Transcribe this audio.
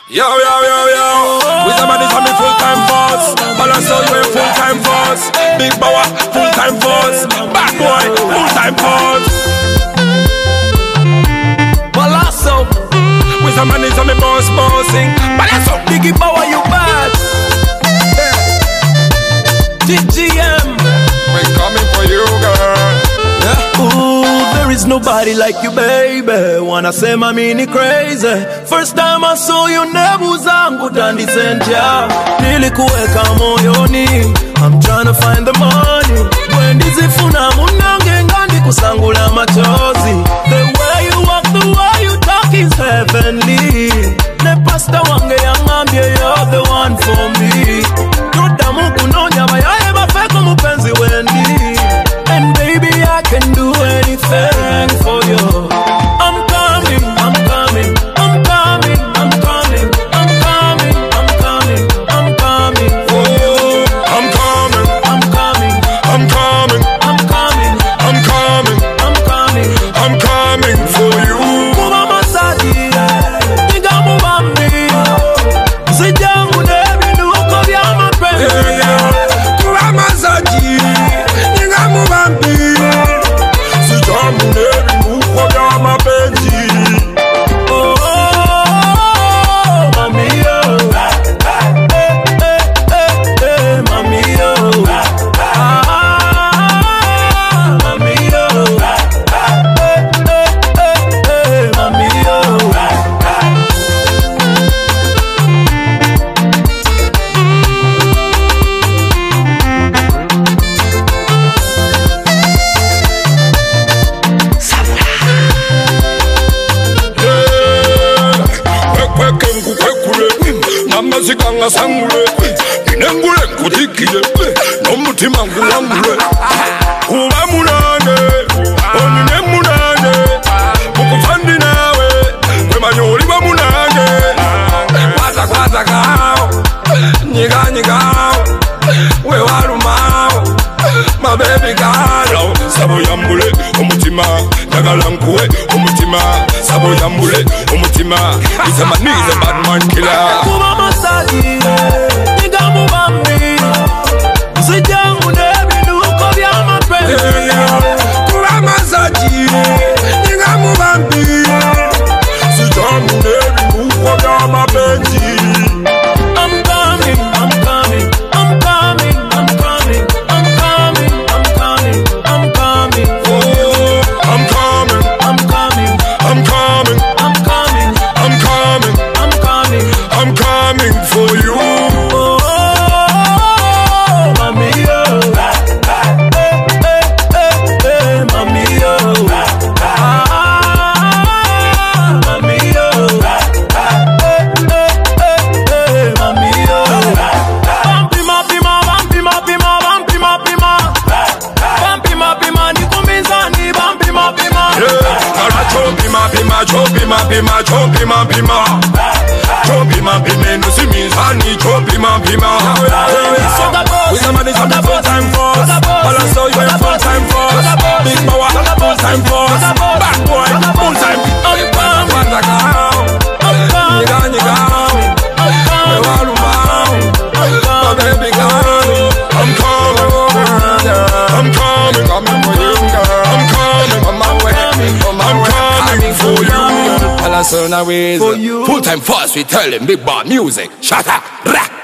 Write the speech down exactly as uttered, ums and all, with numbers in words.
Yo, yo, yo, yo. With a man is on me full-time force. Balance out you full-time force. Big Bower, full-time force. Bad boy, full-time force. Balance out. With a man is on me boss, bossing. Balance out. Biggie Bower, you bad. Yeah. T G M. We're coming for you, girl. Yeah. Ooh, there is nobody like you, baby. Wanna say my mini crazy. First time I saw you, nebu zangu dandi senja. Nilikuweka moyoni. I'm trying to find the money. When dizifuna munange ngandi kusangula machozi. The way you walk, the way you talk is heavenly. Ne pasta wange yangambye, you're the one for me. Yodamu kunonya bayaye bafeko mupenzi wendi. And baby, I can do anything for you. I'm coming, I'm coming, I'm coming, I'm coming, I'm coming, I'm coming, I'm coming for you. I'm coming, I'm coming, I'm coming, I'm coming, I'm coming, I'm coming, I'm coming for you. Kuba masadi, niga mubambi. Sijangu nebi nuko vya mapenzi. Kuba masadi, niga mubambi. Sijangu nebi nuko vya mapenzi. Oh, oh, mami yo. Eh, eh, eh, eh, mami yo. Ah, mami yo. Eh, eh, eh, eh, mami yo. Kweke nkukwekule namazika ngasangule inengule nkutikile nomutima nguwangule kuba munane onine munane mukufandi nawe kwemanyoliwa munane kwata kwata kao nyiga nyigao wewalumao mabebi galo sabo yambule omutima dagala nkuwe omutima sabo yambule omutima itamanize badman killer. Kuba masadi, niga mubambi. Sijangu nebi nuko vya mapenzi. Kuba masadi, niga mubambi. Sijangu nebi nuko vya mapenzi. I'm coming, I'm coming, I'm coming, I'm coming, I'm coming, I'm coming, I'm coming for you. I'm coming, I'm coming, I'm coming, I'm coming, I'm coming, I'm coming. I'm coming for you. Oh, oh, mami yo. Eh, eh, eh, eh, mami yo. Ah, mami yo. Eh, eh, eh, eh, mami yo. Bampima, pima, bampima, pima, bampima, pima. Bampima, pima, nikumizani, bampima, pima. Yeah, ara chopima pima, chopima pima, chopima pima. Chopima pima, no simizani, chopima pima. With the man is on the full-time force. Balance out you full-time force. Big Bower, full-time force. Bad boy, full-time. I'm coming, kwanda kao. Nyiga nyigao. Wewalumao. My baby girl. I'm coming, I'm coming, coming for you, girl. I'm coming, on my way, I'm coming for you. Balance on our ways. For you. Full-time force, we tell him big bar music. Shut up, rap.